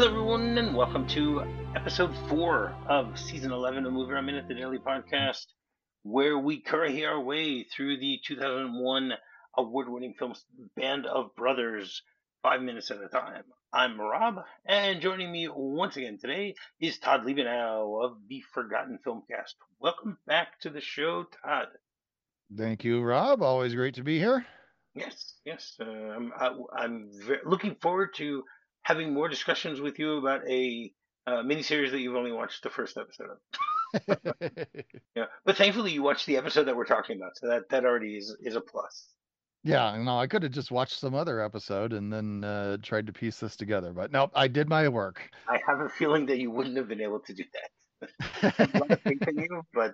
everyone, and welcome to episode 4 of season 11 of Movie Around Minute, the daily podcast, where we curry our way through the 2001 award-winning film Band of Brothers, 5 minutes at a time. I'm Rob, and joining me once again today is Todd Liebenow of the Forgotten Filmcast. Welcome back to the show, Todd. Thank you, Rob. Always great to be here. Yes. I'm looking forward to having more discussions with you about a miniseries that you've only watched the first episode of. Yeah, but thankfully you watched the episode that we're talking about, so that already is a plus. Yeah, no, I could have just watched some other episode and then tried to piece this together, but nope, I did my work. I have a feeling that you wouldn't have been able to do that. I have a lot of faith in you, but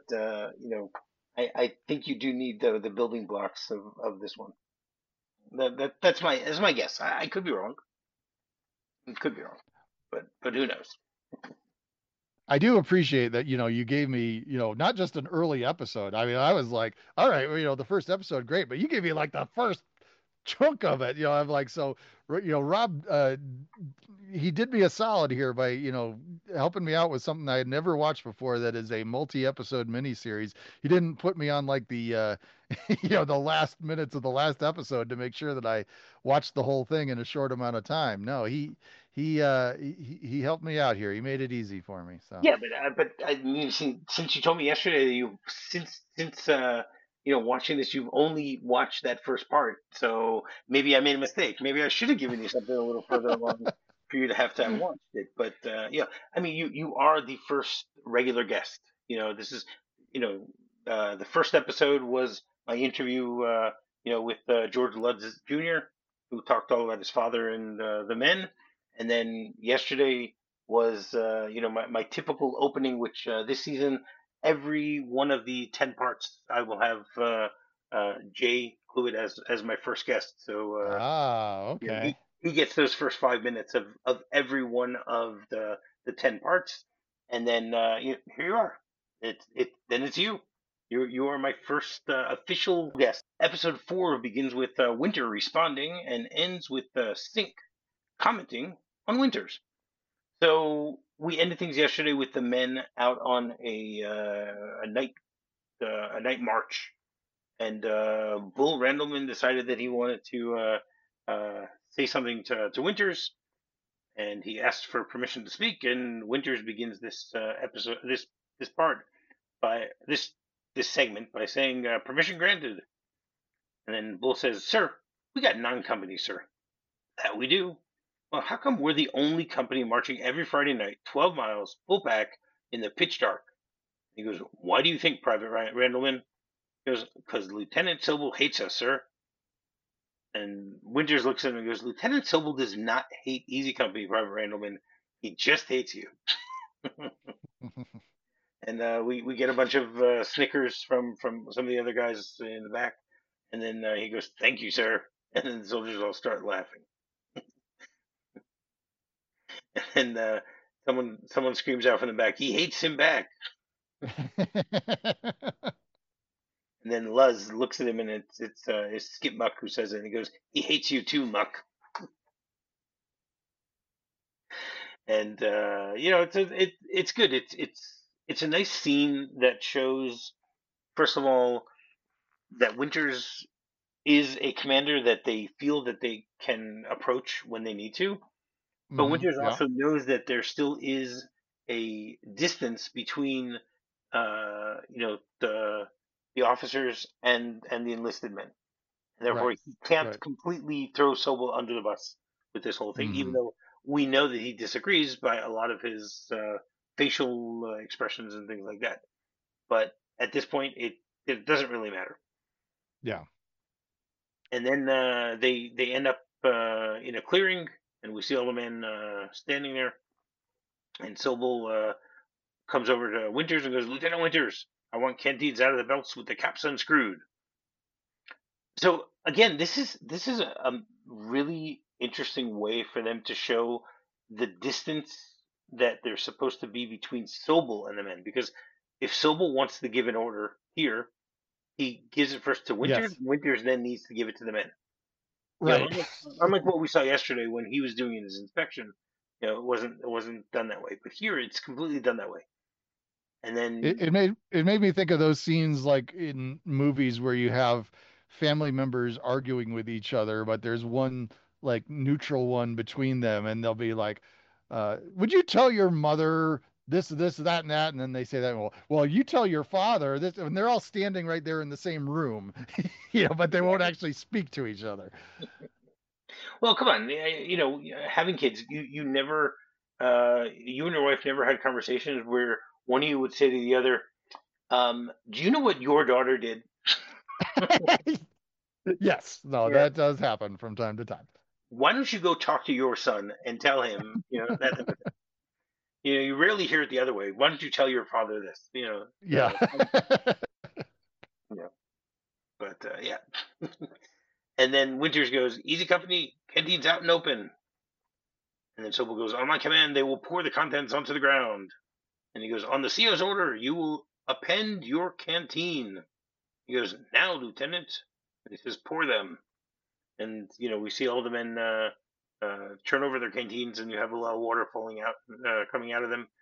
I think you do need the building blocks of this one. That's my guess. I could be wrong. It could be wrong, but who knows? I do appreciate that, you gave me, not just an early episode. I mean, I was like, all right, well, the first episode, great, but you gave me like the first chunk of it. I'm like, so, Rob, he did me a solid here by, helping me out with something I had never watched before that is a multi-episode miniseries. He didn't put me on like the, the last minutes of the last episode to make sure that I watched the whole thing in a short amount of time. No, he helped me out here. He made it easy for me. So. Yeah, but I mean, since you told me yesterday that you since watching this, you've only watched that first part. So maybe I made a mistake. Maybe I should have given you something a little further along for you to have time watched it. But yeah, I mean, you are the first regular guest. This is the first episode was my interview with George Lutz Jr., who talked all about his father and the men, and then yesterday was my typical opening, which this season every one of the 10 parts I will have Jay Cluett as my first guest. So Okay. he gets those first 5 minutes of every one of the 10 parts, and then here you are. It's you. You are my first official guest. Episode 4 begins with Winter responding and ends with Sink commenting on Winters. So we ended things yesterday with the men out on a night march, and Bull Randleman decided that he wanted to say something to Winters, and he asked for permission to speak. And Winters begins this episode, this part by this segment by saying permission granted, and then Bull says, "Sir, we got non-company, sir." "That we do." "Well, how come we're the only company marching every Friday night, 12 miles, full back, in the pitch dark?" He goes, "Why do you think, Private Randleman?" He goes, "Because Lieutenant Sobel hates us, sir." And Winters looks at him and goes, "Lieutenant Sobel does not hate Easy Company, Private Randleman. He just hates you." And we get a bunch of snickers from some of the other guys in the back. And then he goes, "Thank you, sir." And then the soldiers all start laughing. And someone screams out from the back, "He hates him back." And then Luz looks at him, and it's Skip Muck who says it, and he goes, "He hates you too, Muck." And it's good. It's a nice scene that shows, first of all, that Winters is a commander that they feel that they can approach when they need to. But Winters Yeah. also knows that there still is a distance between, the officers and the enlisted men. And therefore, Right. he can't Right. completely throw Sobel under the bus with this whole thing, even hmm though we know that he disagrees by a lot of his facial expressions and things like that. But at this point, it doesn't really matter. Yeah. And then they end up in a clearing, and we see all the men standing there. And Sobel comes over to Winters and goes, "Lieutenant Winters, I want canteens out of the belts with the caps unscrewed." So again, this is a really interesting way for them to show the distance that there's supposed to be between Sobel and the men. Because if Sobel wants to give an order here, he gives it first to Winters. Yes. Winters then needs to give it to the men. Right. Unlike what we saw yesterday when he was doing his inspection, it wasn't done that way. But here, it's completely done that way. And It, then, it made it made me think of those scenes like in movies where you have family members arguing with each other, but there's one like neutral one between them, and they'll be like, "Would you tell your mother this, that, and that?" And then they say that, well, you tell your father this, and they're all standing right there in the same room, but they won't actually speak to each other. well, come on, having kids, you never, you and your wife never had conversations where one of you would say to the other, "Do you know what your daughter did?" Yes, no, Yeah. that does happen from time to time. Why don't you go talk to your son and tell him, that type of thing. You rarely hear it the other way. Why don't you tell your father this? Yeah. You know, but yeah. And then Winters goes, "Easy company, canteen's out and open." And then Sobel goes, "On my command, they will pour the contents onto the ground." And he goes, "On the CO's order, you will append your canteen." He goes, "Now, Lieutenant." And he says, "Pour them." And we see all the men turn over their canteens, and you have a lot of water falling out, coming out of them.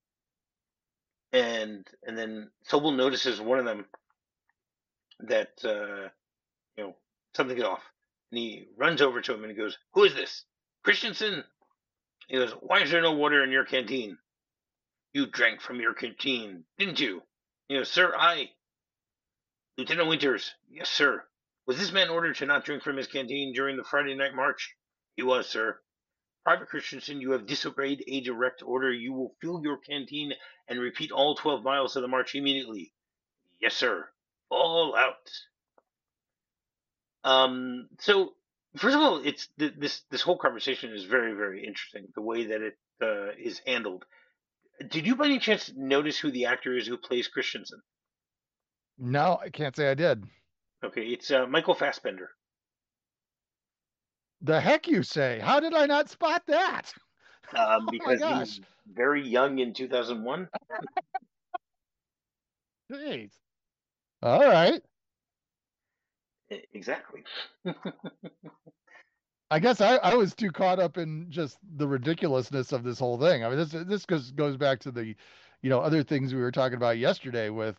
And then Sobel notices one of them that something's off, and he runs over to him and he goes, "Who is this? Christensen?" He goes, "Why is there no water in your canteen? You drank from your canteen, didn't you?" He goes, "Sir, Lieutenant Winters." "Yes, sir." "Was this man ordered to not drink from his canteen during the Friday night march?" "He was, sir." "Private Christensen, you have disobeyed a direct order. You will fill your canteen and repeat all 12 miles of the march immediately." "Yes, sir." "All out." So first of all, it's this whole conversation is very, very interesting. The way that it is handled. Did you by any chance notice who the actor is who plays Christensen? No, I can't say I did. Okay, it's Michael Fassbender. The heck you say? How did I not spot that? Oh my Because he was gosh. very young in 2001. Jeez. All right. Exactly. I guess I was too caught up in just the ridiculousness of this whole thing. I mean, this goes back to the, other things we were talking about yesterday with,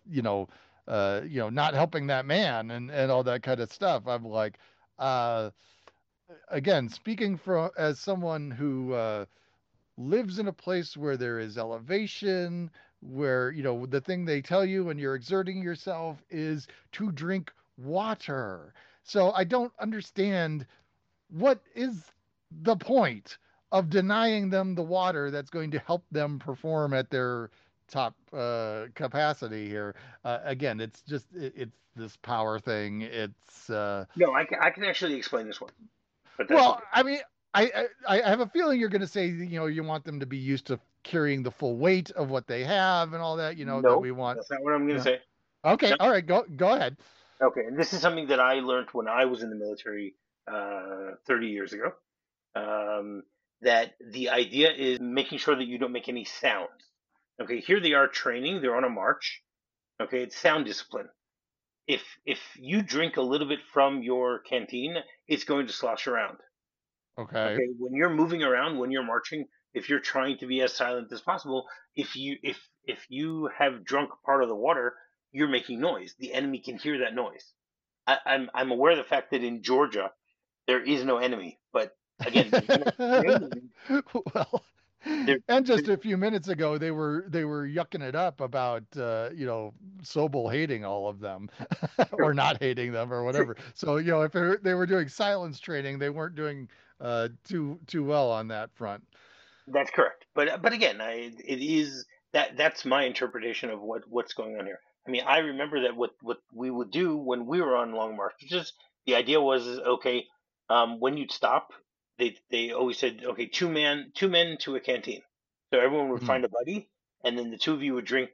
not helping that man and all that kind of stuff. I'm like, uh, again, speaking from as someone who lives in a place where there is elevation, where, the thing they tell you when you're exerting yourself is to drink water. So I don't understand what is the point of denying them the water that's going to help them perform at their top capacity here. Again, it's this power thing. It's No, I can actually explain this one, but that's well, okay. I mean, I have a feeling you're going to say, you want them to be used to carrying the full weight of what they have and all that, that No, we want. that's not what I'm going to No. say. Okay, No. all right, go ahead. Okay, and this is something that I learned when I was in the military 30 years ago. Um, that the idea is making sure that you don't make any sounds. Okay, here they are training; they're on a march. Okay, it's sound discipline. If you drink a little bit from your canteen, it's going to slosh around. Okay. Okay, when you're moving around, when you're marching, if you're trying to be as silent as possible, if you have drunk part of the water, you're making noise. The enemy can hear that noise. I'm aware of the fact that in Georgia there is no enemy, but again, there's enough training. Well, There, and just there a few minutes ago, they were yucking it up about Sobel hating all of them, true, or not hating them, or true. whatever. So if they were doing silence training, they weren't doing too well on that front. That's correct. But again, it is that's my interpretation of what's going on here. I mean, I remember that what we would do when we were on long marches. The idea was okay. When you'd stop, they always said, okay, two men to a canteen. So everyone would Hmm. find a buddy, and then the two of you would drink,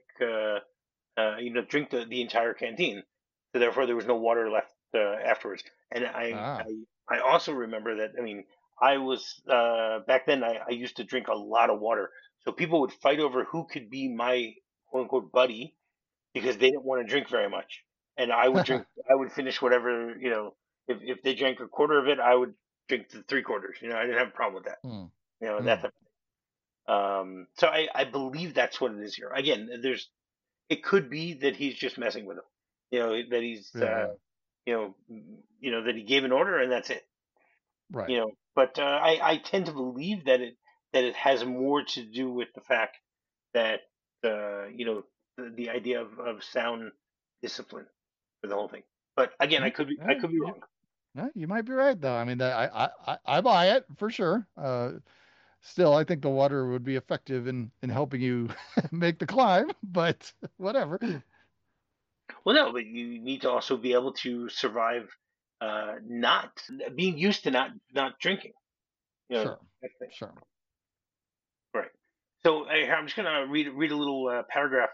drink the entire canteen. So therefore, there was no water left afterwards. And Ah. I also remember that. I mean, I was back then. I used to drink a lot of water, so people would fight over who could be my quote unquote buddy because they didn't want to drink very much, and I would drink. I would finish whatever. If they drank a quarter of it, I would drink the three quarters. I didn't have a problem with that. Hmm. That Hmm. type. So I believe that's what it is here. Again, it could be that he's just messing with him. That he's Yeah. that he gave an order and that's it. Right. But I tend to believe that it has more to do with the fact that the idea of sound discipline for the whole thing. But again, Yeah. I Yeah. could be wrong. Yeah, you might be right though. I mean, I buy it for sure. Still, I think the water would be effective in helping you make the climb, but whatever. Well, no, but you need to also be able to survive, not being used to not drinking. Sure. That thing. Sure. Right. So I'm just gonna read a little paragraph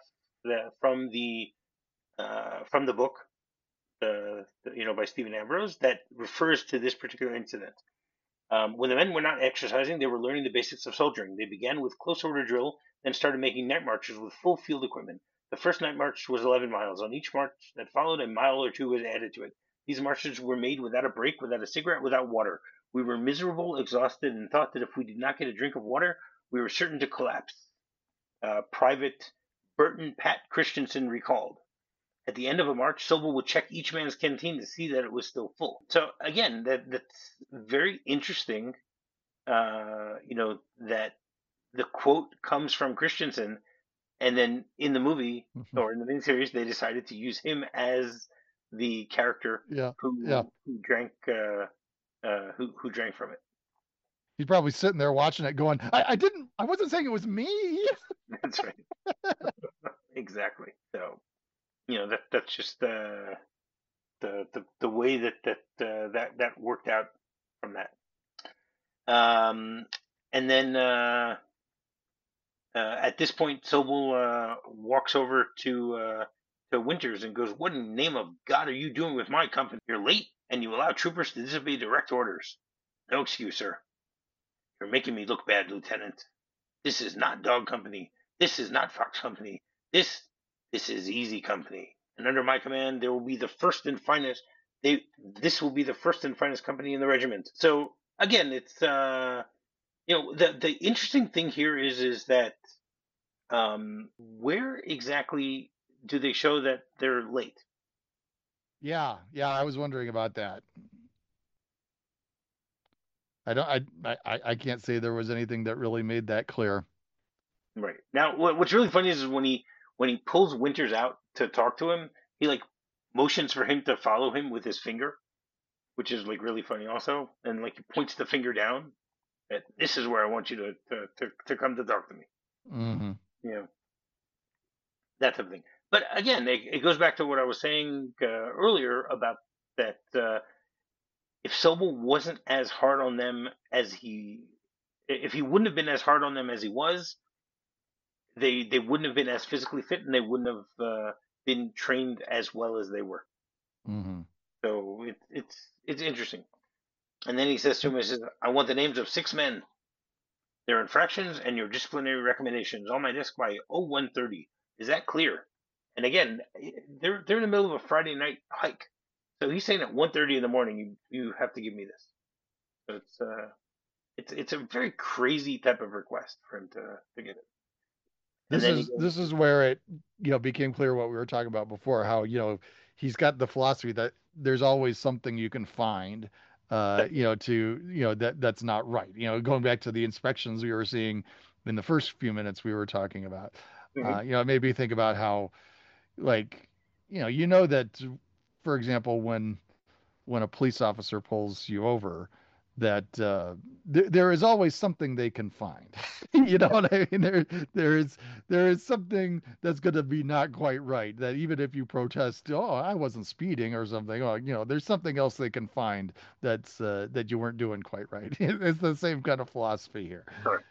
from the book, by Stephen Ambrose, that refers to this particular incident. When the men were not exercising, they were learning the basics of soldiering. They began with close order drill, then started making night marches with full field equipment. The first night march was 11 miles. On each march that followed, a mile or two was added to it. These marches were made without a break, without a cigarette, without water. We were miserable, exhausted, and thought that if we did not get a drink of water, we were certain to collapse. Private Burton Pat Christensen recalled. At the end of a march, Sobel would check each man's canteen to see that it was still full. So again, that's very interesting. That the quote comes from Christensen, and then in the movie or in the miniseries, they decided to use him as the character Yeah. Yeah. who drank who drank from it. He's probably sitting there watching it going, I wasn't saying it was me. That's right, exactly. So that's just the way that worked out from that. Um, and then at this point, Sobel walks over to Winters and goes, "What in the name of God are you doing with my company? You're late, and you allow troopers to disobey direct orders. No excuse, sir. You're making me look bad, Lieutenant. This is not Dog Company. This is not Fox Company. This this is Easy Company. And under my command, there will be the first and finest. This will be the first and finest company in the regiment." So again, it's the interesting thing here is that where exactly do they show that they're late? Yeah. Yeah. I was wondering about that. I don't, I can't say there was anything that really made that clear. Right now, what's really funny is when he pulls Winters out to talk to him, he like motions for him to follow him with his finger, which is like really funny also, and like he points the finger down. That this is where I want you to come to talk to me. Hmm. You know that type of thing. But again, it goes back to what I was saying earlier about that. If Sobel wasn't as hard on them as if he wouldn't have been as hard on them as he was, they wouldn't have been as physically fit, and they wouldn't have been trained as well as they were. Hmm. So it's interesting. And then he says to him, he says, "I want the names of 6 men, their infractions, and your disciplinary recommendations on my desk by 0130. Is that clear?" And again, they're in the middle of a Friday night hike, so he's saying at 1:30 in the morning, you have to give me this. So it's a very crazy type of request for him to get it. And then he goes, This is where it, became clear what we were talking about before, how, he's got the philosophy that there's always something you can find, that, that's not right. Going back to the inspections we were seeing in the first few minutes we were talking about, mhm, it made me think about how, like, that, for example, when a police officer pulls you over, that there is always something they can find. You know yeah, what I mean? There is something that's going to be not quite right. That even if you protest, oh, I wasn't speeding or something, oh, there's something else they can find that you weren't doing quite right. It's the same kind of philosophy here. correct.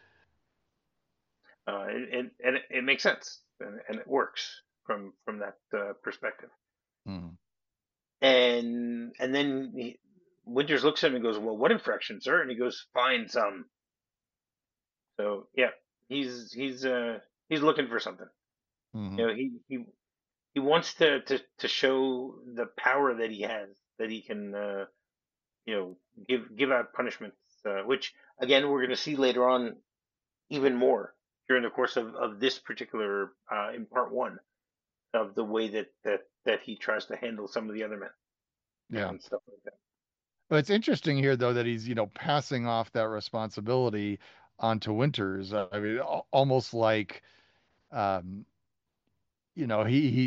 And it makes sense, and it works from that perspective. Mm. And then Winters looks at him and goes, "Well, what infraction, sir?" And he goes, "Find some." So yeah, he's looking for something. Hmm. You know, he wants to show the power that he has, that he can you know give out punishments, which again we're going to see later on even more during the course of this particular in part one of the way that he tries to handle some of the other men Yeah. and stuff like that. But it's interesting here, though, that he's, passing off that responsibility onto Winters. I mean, almost like, um, you know,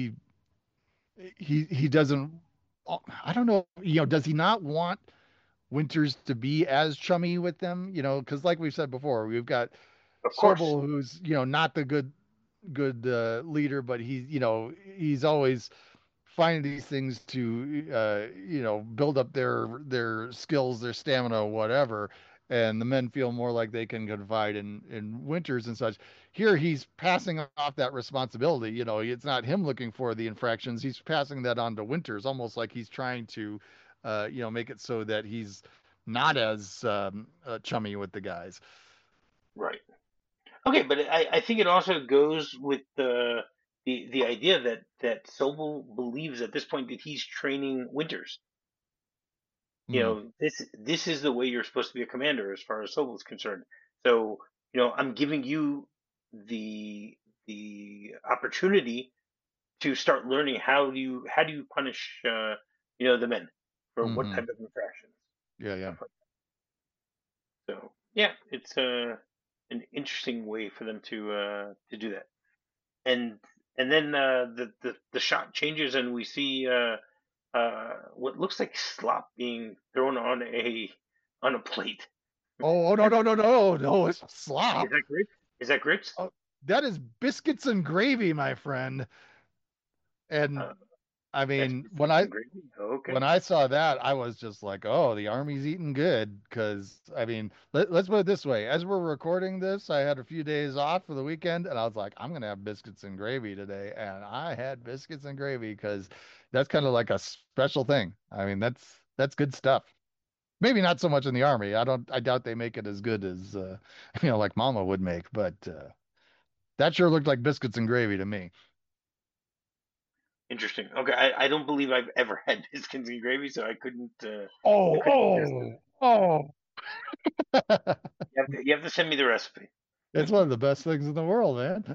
he doesn't. I don't know. Does he not want Winters to be as chummy with them? Because like we've said before, we've got Of course, Sobel, who's not the good leader, but he's always finding these things to build up their skills, their stamina, whatever. And the men feel more like they can confide in Winters and such. Here he's passing off that responsibility. It's not him looking for the infractions. He's passing that on to Winters, almost like he's trying to make it so that he's not as chummy with the guys. right. Okay, but I think it also goes with the idea that Sobel believes at this point that he's training Winters. Mm, This is the way you're supposed to be a commander as far as Sobel is concerned. So, I'm giving you the opportunity to start learning how do you punish the men for what hmm type of infractions, Yeah, yeah. stuff like that. So yeah, it's an interesting way for them to do that. And then the shot changes and we see what looks like slop being thrown on a plate. Oh, no, no, no, no, no! It's Is slop. that grits? Is that grits? Oh, that is biscuits and gravy, my friend. And Uh, I that's mean, when biscuits I and gravy. Oh, when okay. I saw that, I was just like, "Oh, the army's eating good." Because I mean, let's put it this way: as we're recording this, I had a few days off for the weekend, and I was like, "I'm gonna have biscuits and gravy today," and I had biscuits and gravy because that's kind of like a special thing. I mean, that's good stuff. Maybe not so much in the army. I doubt they make it as good as like Mama would make, but that sure looked like biscuits and gravy to me. Interesting. Okay, I don't believe I've ever had biscuits and gravy, so I Oh, couldn't attest to that. oh, oh. You have to send me the recipe. It's one of the best things in the world, man.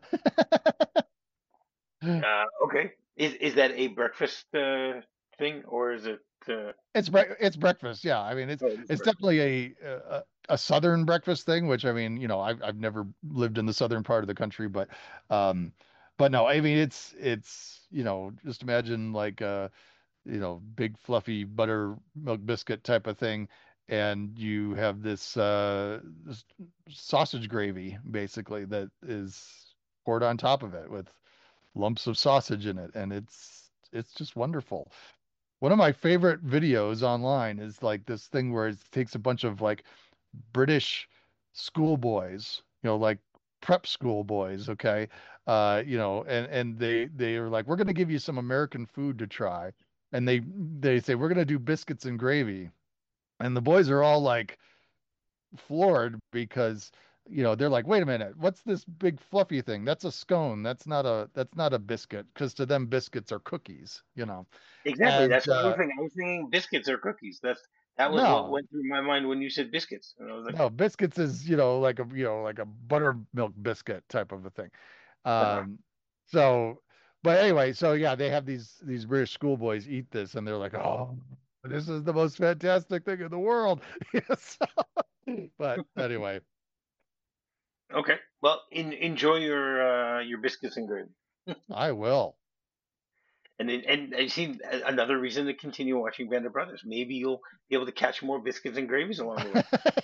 Okay. Is that a breakfast thing or is it? It's breakfast. Yeah. I mean, it's Oh, it is it's breakfast. definitely a southern breakfast thing, which I mean, I've never lived in the southern part of the country, um but no, I mean it's just imagine like big fluffy buttermilk biscuit type of thing, and you have this sausage gravy basically that is poured on top of it with lumps of sausage in it, and it's just wonderful. One of my favorite videos online is like this thing where it takes a bunch of like British schoolboys, like prep schoolboys, okay? And they are like, we're gonna give you some American food to try. And they say, we're gonna do biscuits and gravy. And the boys are all like floored because they're like, wait a minute, what's this big fluffy thing? That's a scone. That's not a biscuit, because to them biscuits are cookies. Exactly. And That's what I was thinking. I was thinking biscuits or cookies. That was what no, went through my mind when you said biscuits, and I was like, no, biscuits is like a buttermilk biscuit type of a thing. uh-huh. Um, so, but anyway, so yeah, they have these British schoolboys eat this, and they're like, "Oh, this is the most fantastic thing in the world." Yes. But anyway, Okay. Well, enjoy your biscuits and gravy. I will. And I see another reason to continue watching Band of Brothers. Maybe you'll be able to catch more biscuits and gravies along the way.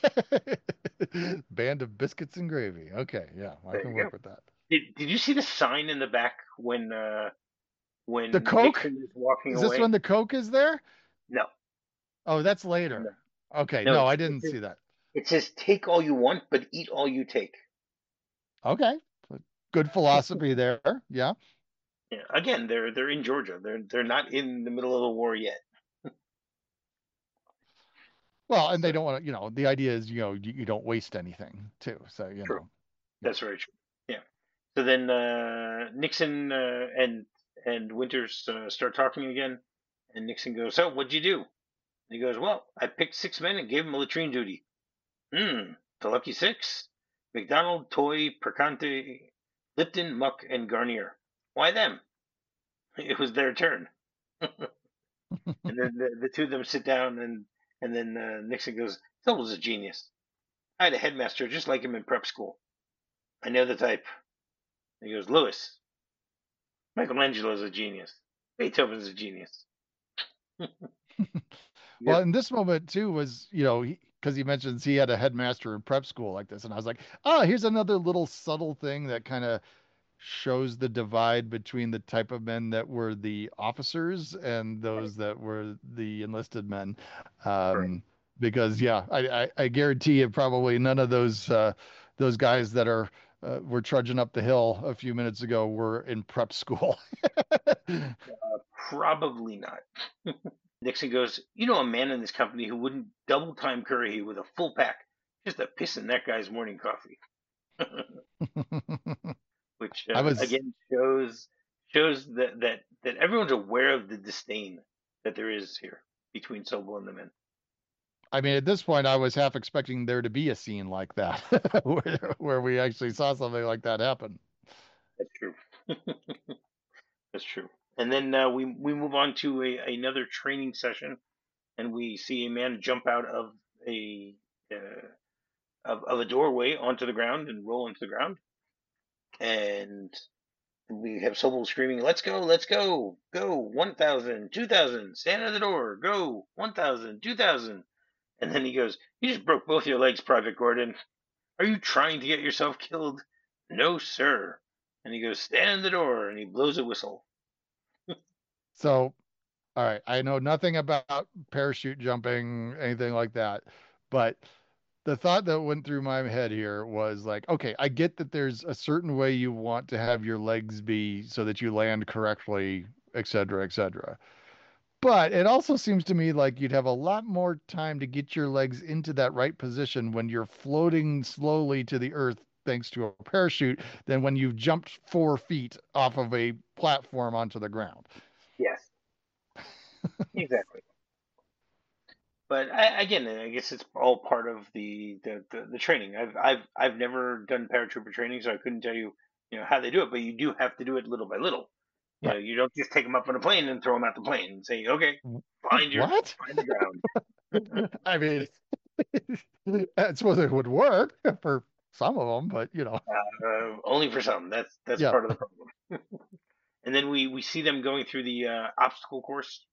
Band of biscuits and gravy. Okay, yeah, I There can you work go. with that. Did you see the sign in the back The when Coke? Nixon is walking Is this when away? the Coke is there? No, Oh, that's no, later. Okay, no. no, I It didn't says see that. it says take all you want, but eat all you take. Okay, good philosophy there. Yeah. Yeah. Again, they're in Georgia. They're not in the middle of the war yet. Well, and they So don't want to, the idea is, you don't waste anything too. So, true. yeah. That's very true. Yeah. So then Nixon and Winters start talking again, and Nixon goes, "So what'd you do?" And he goes, "Well, I picked 6 men and gave them latrine duty." Hmm. The lucky six. McDonald, Toy, Percante, Lipton, Muck, and Garnier. Why them? It was their turn. And then the two of them sit down, and then Nixon goes, Sobel's a genius. I had a headmaster just like him in prep school. I know the type. And he goes, Lewis, Michelangelo's a genius. Beethoven's a genius. Well, Yep, in this moment too was, because he mentions he had a headmaster in prep school like this, and I was like, oh, here's another little subtle thing that kind of shows the divide between the type of men that were the officers and right, those that were the enlisted men. right. Because yeah, I guarantee you probably none of those guys that were trudging up the hill a few minutes ago were in prep school. Probably not. Nixon goes, You know a man in this company who wouldn't double time Curry with a full pack just to piss in that guy's morning coffee. Which I was again shows that everyone's aware of the disdain that there is here between Sobel and the men. I mean, at this point, I was half expecting there to be a scene like that, where we actually saw something like that happen. That's true. That's true. And then we move on to another training session, and we see a man jump out of a uh, of a doorway onto the ground and roll into the ground, and we have Sobel screaming, let's go, go, 1,000, 2,000, stand at the door, go, 1,000, 2,000." And then he goes, You just broke both your legs, Private Gordon. Are you trying to get yourself killed? No, sir. And he goes, Stand in the door, and he blows a whistle. So, all right, I know nothing about parachute jumping, anything like that, but the thought that went through my head here was like, okay, I get that there's a certain way you want to have your legs be so that you land correctly, et cetera, et cetera. But it also seems to me like you'd have a lot more time to get your legs into that right position when you're floating slowly to the earth thanks to a parachute than when you've jumped 4 feet off of a platform onto the ground. Yes, exactly. But again, I guess it's all part of the training. I've never done paratrooper training, so I couldn't tell you how they do it. But you do have to do it little by little. Right. You don't just take them up on a plane and throw them out the plane and say, okay, What? find the ground. I mean, I suppose it would work for some of them, but Only for some. That's yeah. part of the problem. And then we see them going through the obstacle course,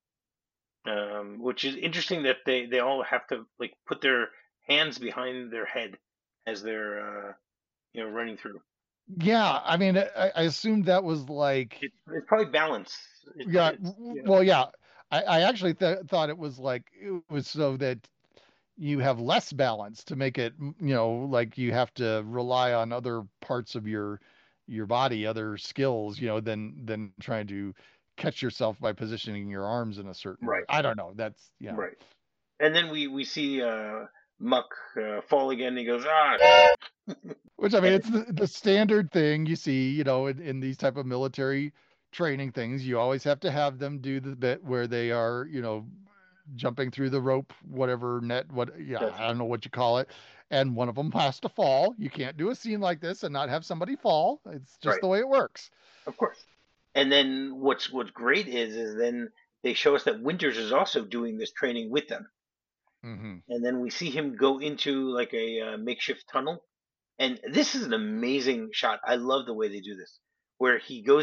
which is interesting that they all have to like put their hands behind their head as they're running through. Yeah, I mean, I assumed that was like, It's probably balance. yeah, It's well, yeah. I actually thought it was like it was so that you have less balance to make it, like you have to rely on other parts of your body, other skills, than trying to catch yourself by positioning your arms in a certain way. right, I don't know. That's right. And then we see Muck fall again. And he goes which I mean, and it's the standard thing you see, in these type of military training things. You always have to have them do the bit where they are, jumping through the rope, whatever net, yeah, that's I don't know what you call it. And one of them has to fall. You can't do a scene like this and not have somebody fall. It's just right, the way it works. of course. And then what's great is then they show us that Winters is also doing this training with them. Hmm. And then we see him go into like a makeshift tunnel. And this is an amazing shot. I love the way they do this, where he goes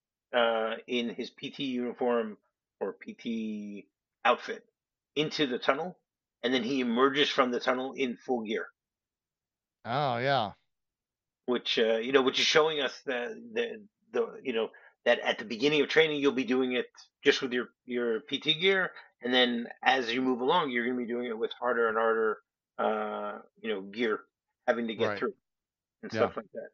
in his PT uniform or PT outfit into the tunnel, and then he emerges from the tunnel in full gear, Oh yeah. which is showing us the that at the beginning of training you'll be doing it just with your PT gear, and then as you move along you're going to be doing it with harder and harder gear, having to get Right. through and Yeah. stuff like that.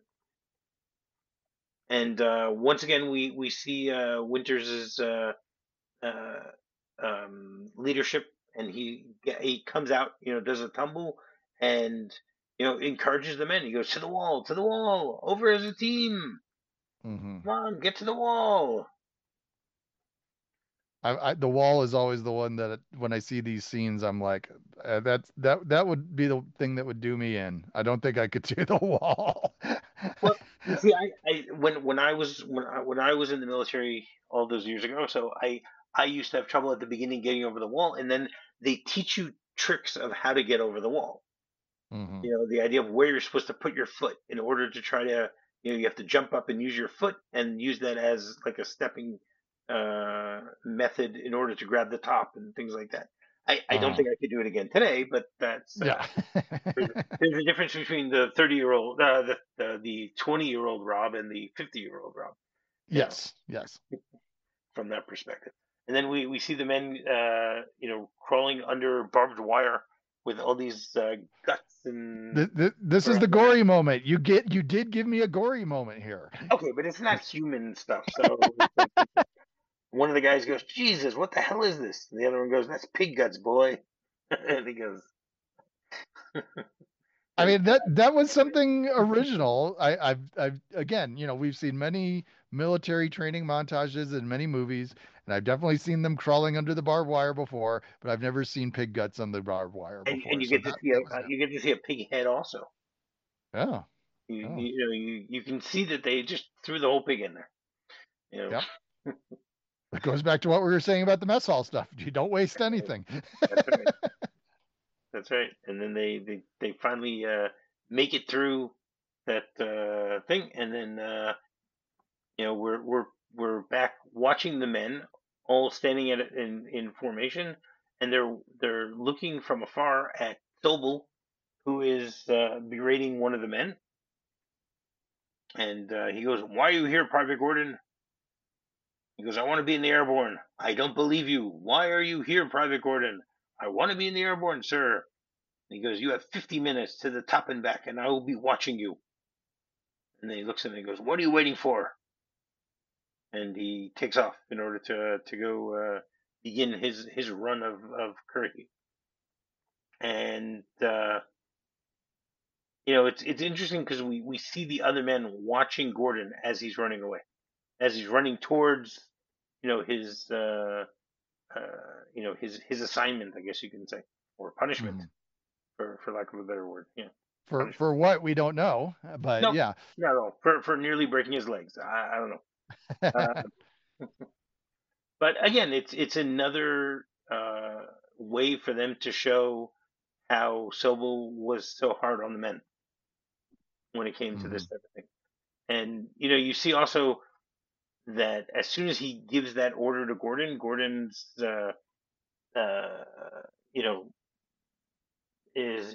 And once again, we see Winters's uh, leadership, and he comes out, does a tumble, and encourages the men. He goes to the wall, over as a team. Hmm. Come on, get to the wall. The wall is always the one that when I see these scenes, I'm like, that would be the thing that would do me in. I don't think I could do the wall. Well, you see, I when I was in the military all those years ago, so I used to have trouble at the beginning getting over the wall, and then they teach you tricks of how to get over the wall. Hmm. You know, the idea of where you're supposed to put your foot in order to try to, you know, you have to jump up and use your foot and use that as like a stepping method in order to grab the top and things like that. I don't Uh-huh. think I could do it again today, but that's Yeah. there's a difference between the 30-year-old, the 20-year-old Rob and the 50-year-old Rob, you know, Yes. Yes. from that perspective. And then we see the men, you know, crawling under barbed wire with all these guts and This is the around their neck. gory moment. You did give me a gory moment here. Okay, but it's not human stuff. So it's like one of the guys goes, "Jesus, what the hell is this?" And the other one goes, "That's pig guts, boy." And he goes, I "That's mean that was something original. I've again, we've seen many military training montages in many movies, and I've definitely seen them crawling under the barbed wire before, but I've never seen pig guts on the barbed wire and before. you So get to that see that was new. you get to see a pig head also. Yeah. You Oh, you know you can see that they just threw the whole pig in there. You know, yep. It goes back to what we were saying about the mess hall stuff. You don't waste anything. that's right. That's right. And then they finally make it through that thing, and then you know we're back watching the men all standing in formation, and they're looking from afar at Sobel, who is berating one of the men, and he goes, "Why are you here, Private Gordon?" He goes, "I want to be in the airborne." "I don't believe you. Why are you here, Private Gordon?" "I want to be in the airborne, sir." He goes, "You have 50 minutes to the top and back, and I will be watching you." And then he looks at me and goes, "What are you waiting for?" And he takes off in order to go begin his run of Curry. And you know, it's interesting because we see the other men watching Gordon as he's running away, as he's running towards, you know, his assignment, I guess you can say, or punishment, Mhm. for lack of a better word. Yeah, For punishment. what we don't know, but No, yeah. not at all. For nearly breaking his legs. I don't know. But again, it's another way for them to show how Sobel was so hard on the men when it came to this Mhm. type of thing. And you know, you see also that as soon as he gives that order to Gordon, Gordon's uh, you know is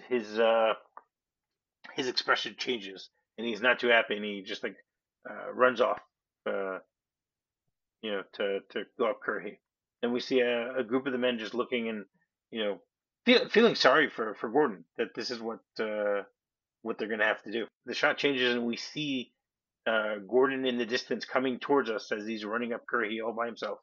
his expression changes, and he's not too happy, and he just like runs off, uh, you know, to go up Curry. And we see a group of the men just looking and you know feeling sorry for Gordon that this is what they're going to have to do. The shot changes, and we see Gordon in the distance coming towards us as he's running up Curry all by himself.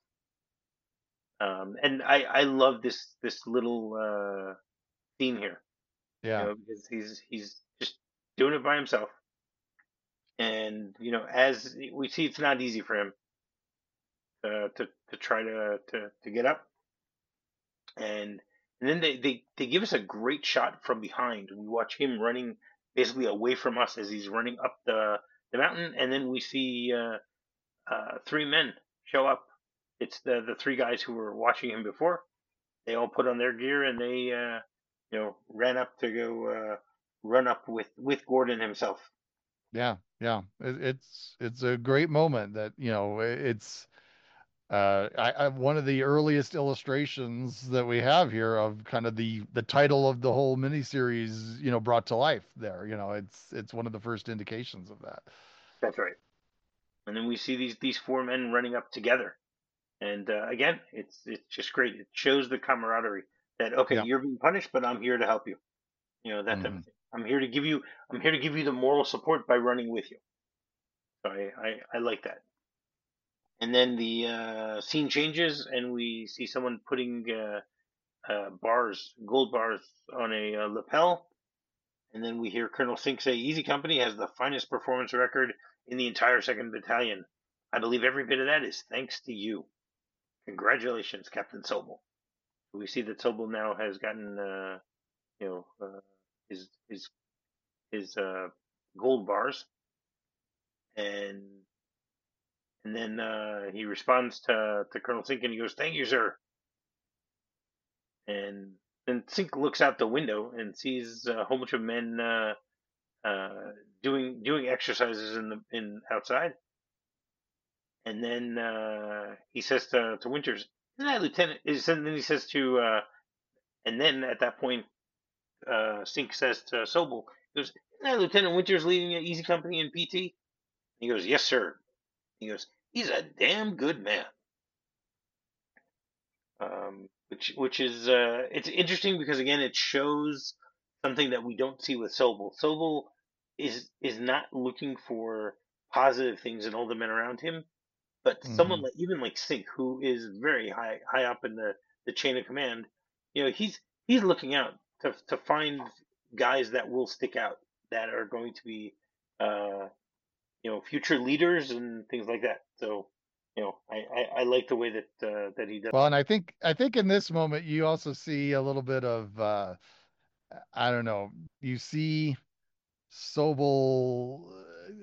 And I love this little scene here, you Yeah. know, because he's just doing it by himself, and you know, as we see, it's not easy for him to try to get up, and then they give us a great shot from behind. We watch him running basically away from us as he's running up the mountain, and then we see three men show up. It's the three guys who were watching him before. They all put on their gear and they you know ran up to go run up with Gordon himself. Yeah. Yeah. It's a great moment that, it's one of the earliest illustrations that we have here of kind of the title of the whole miniseries, brought to life there. It's one of the first indications of that. That's right. And then we see these four men running up together. And again, it's just great. It shows the camaraderie that okay, Yeah. you're being punished, but I'm here to help you. You know that type Hmm. of thing. I'm here to give you the moral support by running with you. So I like that. And then the scene changes, and we see someone putting gold bars on a lapel. And then we hear Colonel Sink say, "Easy Company has the finest performance record in the entire Second Battalion. I believe every bit of that is thanks to you." Congratulations, Captain Sobel. We see that Sobel now has gotten, you know, his gold bars, and then he responds to Colonel Sink and he goes, "Thank you, sir." And then Sink looks out the window and sees a whole bunch of men uh, doing exercises in outside. And then he says to Winters, "Isn't that Lieutenant?" And then he says and then at that point, Sink says to Sobel, he goes, "Isn't that Lieutenant Winters leading Easy Company in PT?" He goes, "Yes, sir." He goes, "He's a damn good man." Which is it's interesting because again it shows something that we don't see with Sobel. Sobel is not looking for positive things in all the men around him, but someone Hmm. like even like Sink, who is very high up in the chain of command, he's looking out to find guys that will stick out, that are going to be uh, future leaders and things like that. So I like the way that he does. Well, and I think in this moment you also see a little bit of I don't know. You see Sobel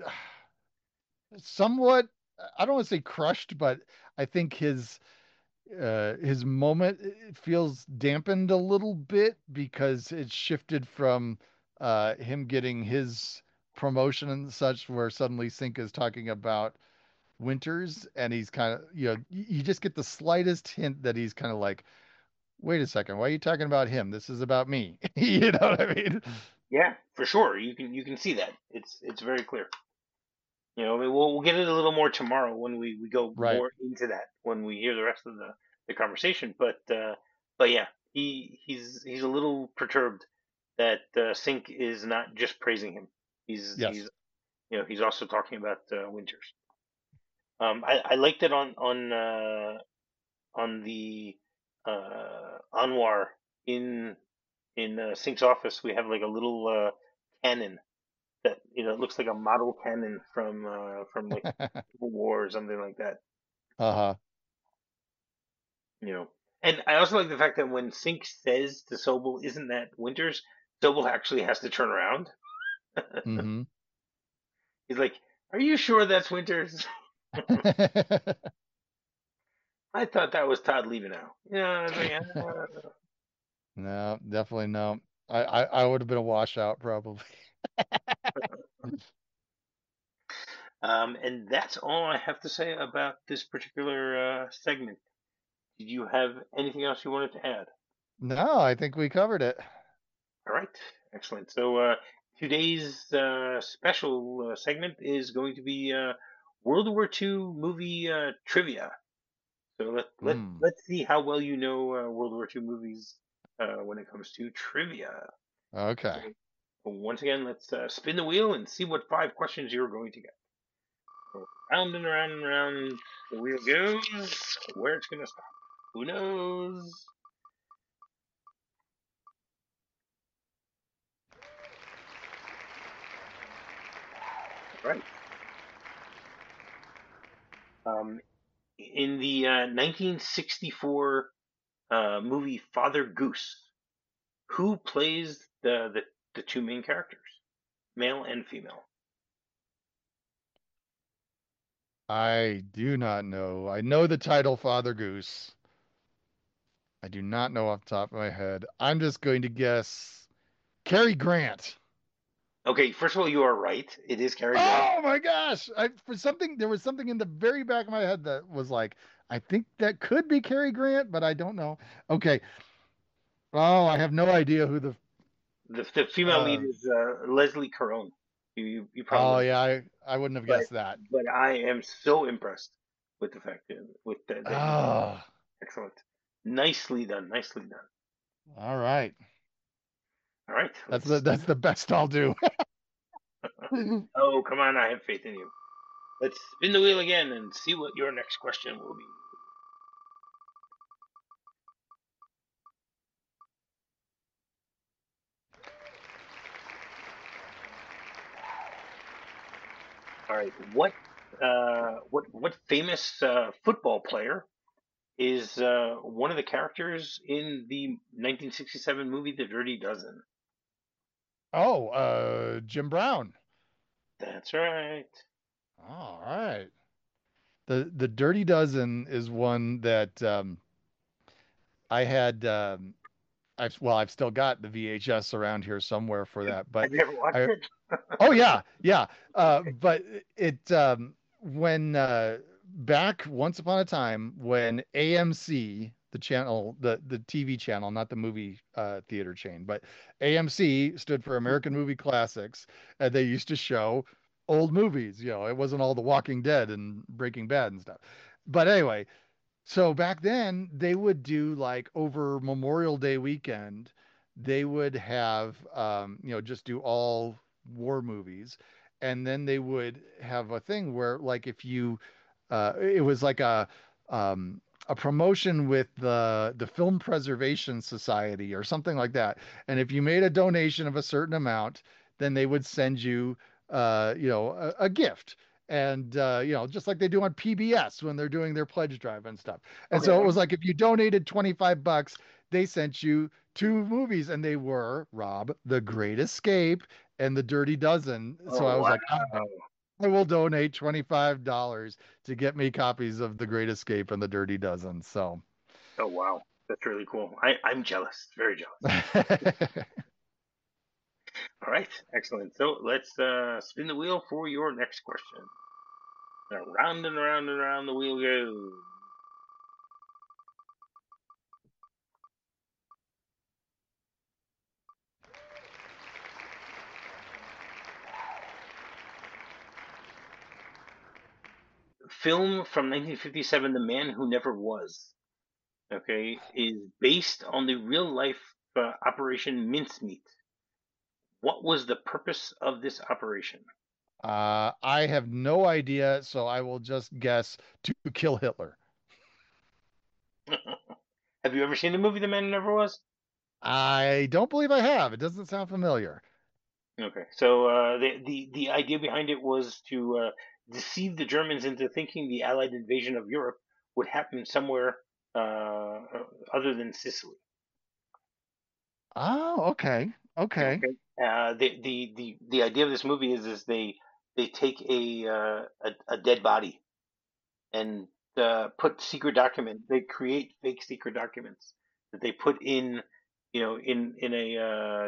somewhat, I don't want to say crushed, but I think his moment it feels dampened a little bit because it shifted from him getting his promotion and such, where suddenly Sink is talking about Winters, and he's kind of, you just get the slightest hint that he's kind of like, wait a second, why are you talking about him? This is about me. You know what I mean? Yeah, for sure. You can see that. It's very clear. I mean, we'll get it a little more tomorrow when we go Right. more into that when we hear the rest of the conversation. But yeah, he's a little perturbed that Sink is not just praising him. He's Yes. he's also talking about Winters. I liked it on the Anwar in Sink's office. We have like a little cannon that it looks like a model cannon from like Civil War or something like that. Uh-huh. You know, and I also like the fact that when Sink says to Sobel, "Isn't that Winters?" Sobel actually has to turn around. Mm-hmm. He's like, "Are you sure that's Winters?" I thought that was Todd Leavenow. Yeah, I was like, No, definitely no. I would have been a washout probably. And that's all I have to say about this particular segment. Did you have anything else you wanted to add? No, I think we covered it. All right, excellent. So today's special segment is going to be World War II movie trivia. So Hmm. let's see how well you know World War II movies when it comes to trivia. Okay. So once again, let's spin the wheel and see what 5 questions you're going to get. So round and round and round the wheel goes. Where it's going to stop, who knows? All right. Um, in the 1964 movie Father Goose, who plays the two main characters, male and female? I do not know. I know the title Father Goose. I do not know off the top of my head. I'm just going to guess Cary Grant. Okay, first of all, you are right. It is Cary Grant. Oh my gosh! There was something in the very back of my head that was like, I think that could be Cary Grant, but I don't know. Okay. Oh, I have no idea who the. The female lead Uh, is Leslie Caron. You oh probably, yeah, I wouldn't have but guessed that. I am so impressed with the fact with that you got Oh, excellent, nicely done, nicely done. all right. All right, That's let's. the best I'll do. Oh, come on, I have faith in you. Let's spin the wheel again and see what your next question will be. All right, what famous football player is one of the characters in the 1967 movie The Dirty Dozen. Oh, Jim Brown. That's right. All right. The Dirty Dozen is one that I had I've still got the VHS around here somewhere for that, but Have you ever watched I it? oh yeah, yeah. Okay. But it when back once upon a time when AMC, the channel, the TV channel, not the movie theater chain, but AMC stood for American Movie Classics, and they used to show old movies. It wasn't all The Walking Dead and Breaking Bad and stuff. But anyway, so back then, they would do like over Memorial Day weekend, they would have, just do all war movies. And then they would have a thing where, like, if you, it was like a promotion with the Film Preservation Society or something like that. And if you made a donation of a certain amount, then they would send you, a gift and just like they do on PBS when they're doing their pledge drive and stuff. And so it Okay. was like if you donated $25, they sent you two movies, and they were Rob, The Great Escape and The Dirty Dozen. So Oh I was wow. like, I will donate $25 to get me copies of The Great Escape and The Dirty Dozen. So Oh wow. That's really cool. I'm jealous. Very jealous. All right. Excellent. So let's spin the wheel for your next question. Around and around and around the wheel goes. Film from 1957, The Man Who Never Was, okay, is based on the real life Operation Mincemeat. What was the purpose of this operation? I have no idea, so I will just guess to kill Hitler. Have you ever seen the movie The Man Who Never Was? I don't believe I have. It doesn't sound familiar. Okay, so the idea behind it was to deceive the Germans into thinking the Allied invasion of Europe would happen somewhere other than Sicily. Oh, okay. Okay. Okay. The idea of this movie is they take a dead body and put secret document. They create fake secret documents that they put in, in a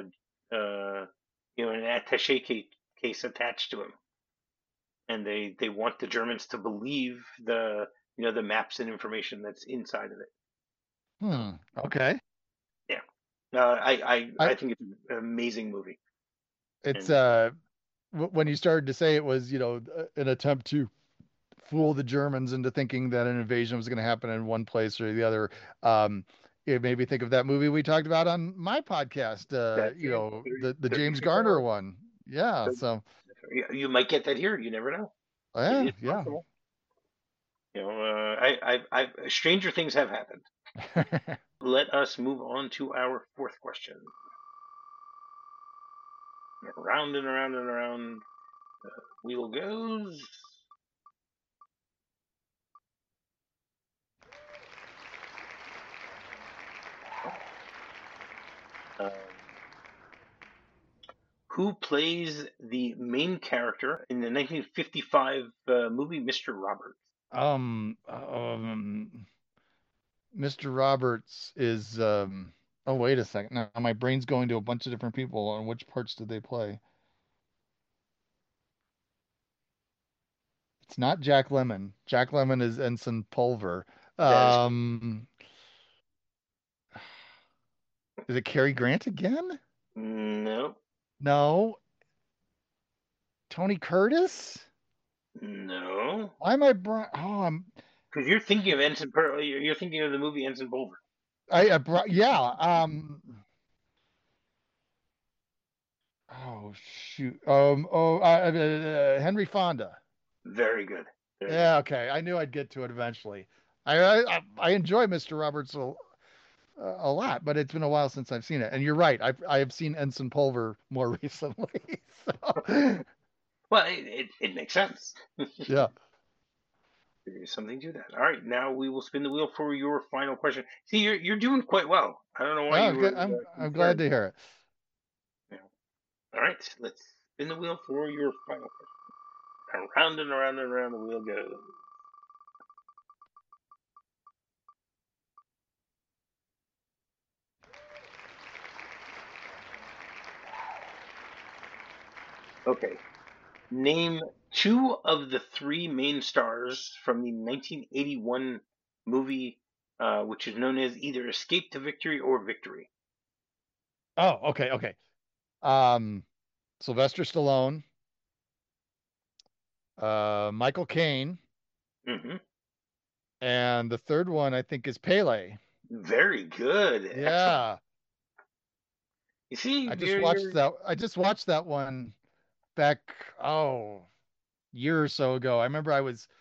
an attaché case attached to him, and they want the Germans to believe the maps and information that's inside of it. Okay. Yeah. I I think it's an amazing movie. it's And when you started to say it was, an attempt to fool the Germans into thinking that an invasion was going to happen in one place or the other, um, it made me think of that movie we talked about on my podcast, that's it. the 30 James Feet to Garner Mars. one. Yeah. So, So, you might get that here. You never know. It yeah, is yeah. possible. Stranger things have happened. Let us move on to our fourth question. Around and around and around the wheel goes. Um, who plays the main character in the 1955 movie Mr. Roberts? Um, um, Mr. Roberts is, oh, wait a second. Now my brain's going to a bunch of different people on which parts did they play. It's not Jack Lemmon. Jack Lemmon is Ensign Pulver. That is Is it Cary Grant again? no, No. Tony Curtis? no. Why am I oh, Because you're thinking of you're thinking of the movie Ensign Bulwer. yeah. Oh shoot. Henry Fonda. Very good. Very good. Yeah, okay. I knew I'd get to it eventually. I enjoy Mr. Roberts a lot, but it's been a while since I've seen it. And you're right. I have seen Ensign Pulver more recently. So Well, it makes sense. yeah. There is something to that. All right, now we will spin the wheel for your final question. See, you're doing quite well. I don't know why Oh, you were good. I'm glad concerned. to hear it. Yeah. All right, let's spin the wheel for your final question. Around and around and around the wheel goes. Okay. Name two of the three main stars from the 1981 movie, which is known as either Escape to Victory or Victory. Oh, okay, okay. Um, Sylvester Stallone, Michael Caine, Hmm. and the third one I think is Pele. Very good. Excellent. Yeah, You see, I just watched you're that. I just watched that one back, year or so ago. I remember I was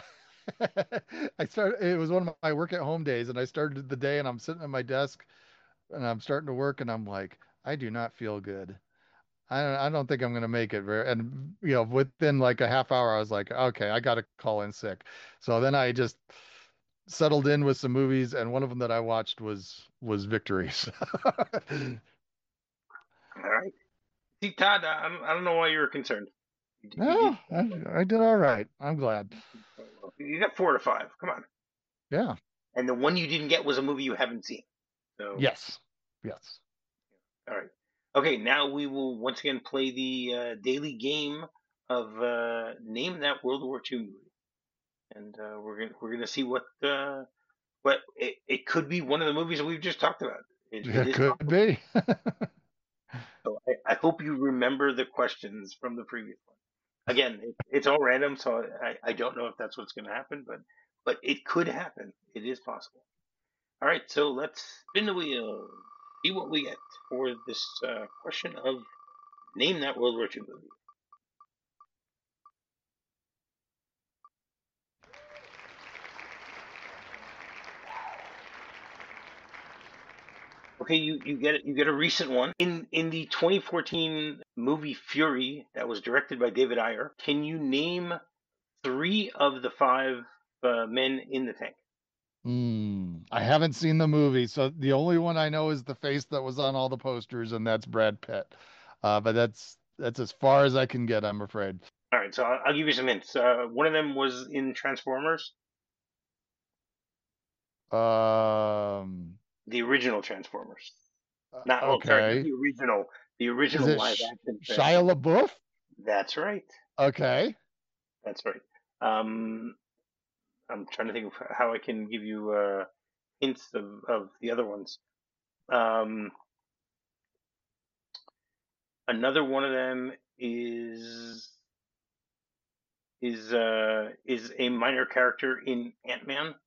I started it was one of my work at home days and I started the day and I'm sitting at my desk and I'm starting to work and I'm like, I do not feel good. I don't think I'm gonna make it very and within like a half hour I was like, okay, I gotta call in sick. So then I just settled in with some movies and one of them that I watched was Victories. all right. See, Todd, I don't know why you were concerned. You did No, I did all right. I'm glad. quite well. You got 4 to 5. Come on. Yeah. And the one you didn't get was a movie you haven't seen. So, Yes. Yes. all right. Okay, now we will once again play the daily game of name that World War II movie, and we're gonna see what it could be one of the movies that we've just talked about. It It is could possible. be. So I hope you remember the questions from the previous one. Again, it's all random, so I don't know if that's what's going to happen, but it could happen. It is possible. All right, so let's spin the wheel. See what we get for this question of name that World War II movie. Okay, you get it. You get a recent one in the 2014 movie Fury that was directed by David Ayer. Can you name three of the five men in the tank? I haven't seen the movie, so the only one I know is the face that was on all the posters, and that's Brad Pitt. But that's as far as I can get, I'm afraid. All right, so I'll give you some hints. One of them was in Transformers, Um, the original Transformers. Not, oh, sorry, not okay. the Is original it live action Shia Transformers. LaBeouf? That's right. Okay. That's right. Um, I'm trying to think of how I can give you hints of the other ones. Um, Another one of them is a minor character in Ant-Man.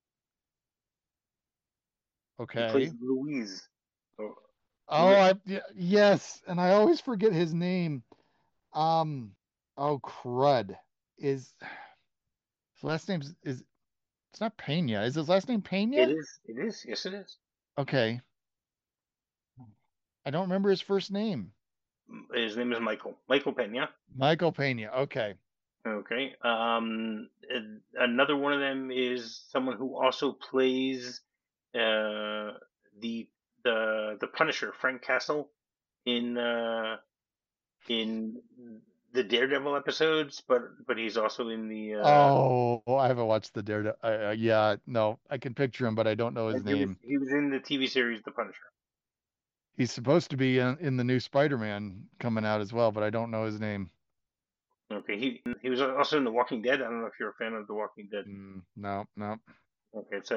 He plays Okay. Louise. Oh, Oh, yes, and I always forget his name. Um, oh crud. Is his last name is it's not Pena. Is his last name it Pena? is. It is. Yes, it is. Okay. I don't remember his first name. His name is Michael. Michael Pena. Michael Pena. Okay. Okay. Another one of them is someone who also plays uh, the the Punisher, Frank Castle, in in the Daredevil episodes, but he's also in the Oh, I haven't watched the Daredevil. Yeah, no, I can picture him, but I don't know his name. he was in the TV series The Punisher. He's supposed to be in the new Spider-Man coming out as well, but I don't know his name. Okay. He was also in The Walking Dead. I don't know if you're a fan of The Walking Dead. No, no. Okay, it's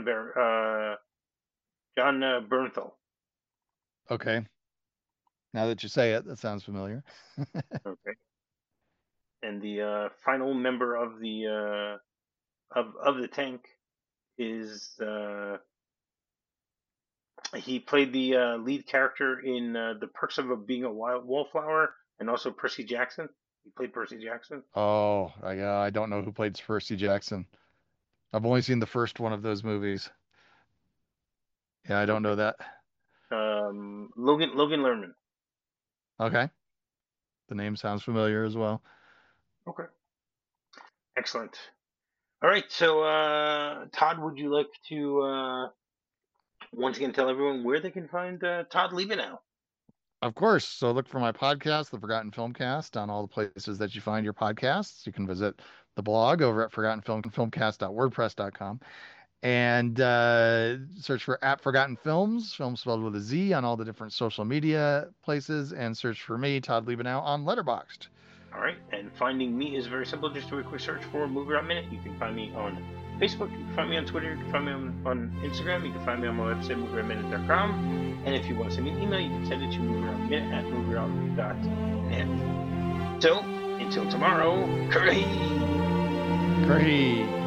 John Bernthal. Okay. Now that you say it, that sounds familiar. Okay. And the final member of the of the tank is he played the lead character in The Perks of Being a Wild Wallflower and also Percy Jackson. He played Percy Jackson. Oh, I don't know who played Percy Jackson. I've only seen the first one of those movies. Yeah, I don't Okay. know that. Logan Lerman. Okay. The name sounds familiar as well. Okay. Excellent. All right, so Todd, would you like to once again tell everyone where they can find Todd Liebenow? Of course. So look for my podcast, The Forgotten Filmcast, on all the places that you find your podcasts. You can visit the blog over at forgottenfilmcast.wordpress.com and search for at Forgotten Films, film spelled with a Z, on all the different social media places, and search for me, Todd Liebenow, on Letterboxd. All right, and finding me is very simple. Just do a quick search for Movie Route Minute. You can find me on Facebook, you can find me on Twitter, you can find me on Instagram, you can find me on my website, movierouteminute.com. And if you want to send me an email, you can send it to movierouteminute@movieroute.net. So, until tomorrow, Curry! Great.